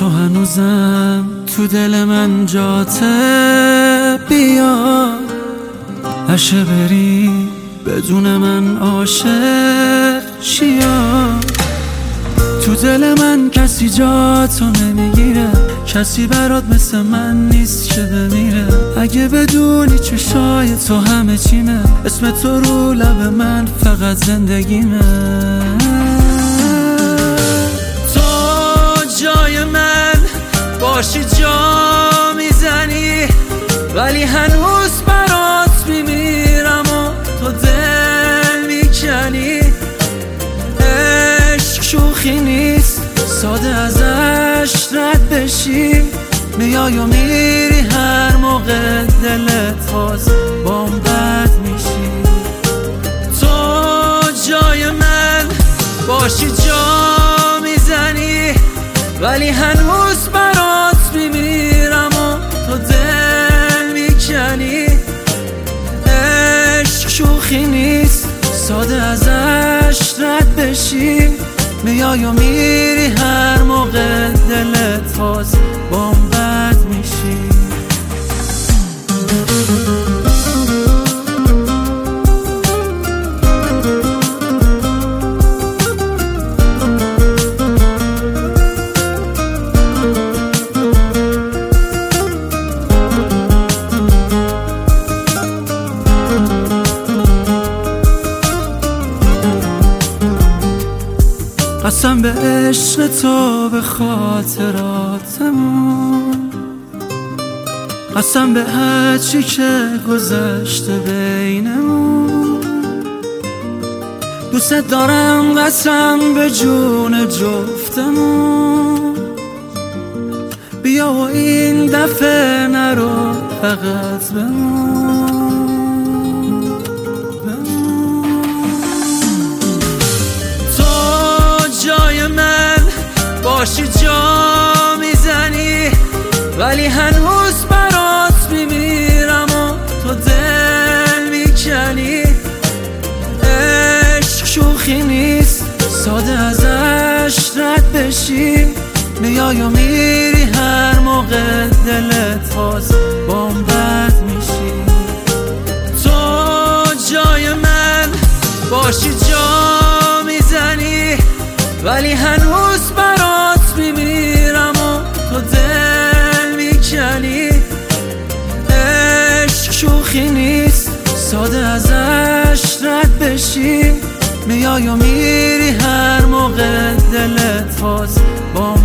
تو هنوزم تو دل من جاته، بیا هشه بری بدون من عاشق شیا. تو دل من کسی جاتو نمیگیره، کسی برات مثل من نیست که بمیره. اگه بدونی چشای تو همه چیمه، اسم تو رو لب من فقط زندگیمه. تو جای من باشی جا میزنی، ولی هنوز برات میمیرم و تو دل میکنی. عشق شوخی نیست، ساده ازش رد بشی. میای و میری هر موقع دلت خواست بام بد میشی. تو جای من باشی جا میزنی، ولی هنوز برات میمیرم و تو دل میکنی. عشق شوخی نیست، ساده ازش رد بشی. میای و میری هر موقع دلت خواست بام بد میشی. قسم به عشق تو، به خاطراتمون، قسم به هر چی که گذشته بینمون. دوست دارم قسم به جون جفتمون. بیا و این دفعه نرو فقط بمون. باشی جا میزنی، ولی هنوز برات میمیرم و تو دل میکنی. عشق شوخی نیست، ساده ازش رد بشی. میای و میری هر موقع دلت خواست بام بد میشی. تو جای من باشی جا میزنی، ولی هنوز برات میمیرم و تو دل میکنی. عشق شوخی نیست، ساده ازش رد بشی. میای و میری هر موقع دلت خواست با